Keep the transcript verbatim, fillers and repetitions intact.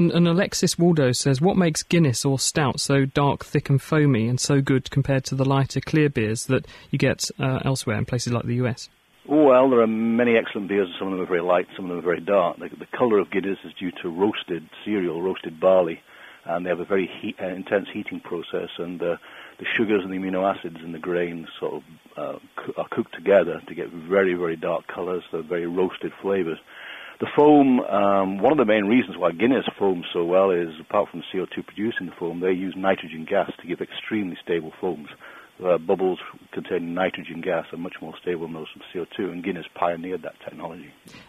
And Alexis Waldo says, what makes Guinness or Stout so dark, thick and foamy and so good compared to the lighter, clear beers that you get uh, elsewhere in places like the U S? Well, there are many excellent beers. Some of them are very light, some of them are very dark. The, the colour of Guinness is due to roasted cereal, roasted barley, and they have a very heat, uh, intense heating process, and uh, the sugars and the amino acids in the grains sort of uh, co- are cooked together to get very, very dark colours, so very roasted flavours. The foam, um, one of the main reasons why Guinness foams so well is, apart from C O two producing the foam, they use nitrogen gas to give extremely stable foams. Uh, bubbles containing nitrogen gas are much more stable than those from C O two, and Guinness pioneered that technology.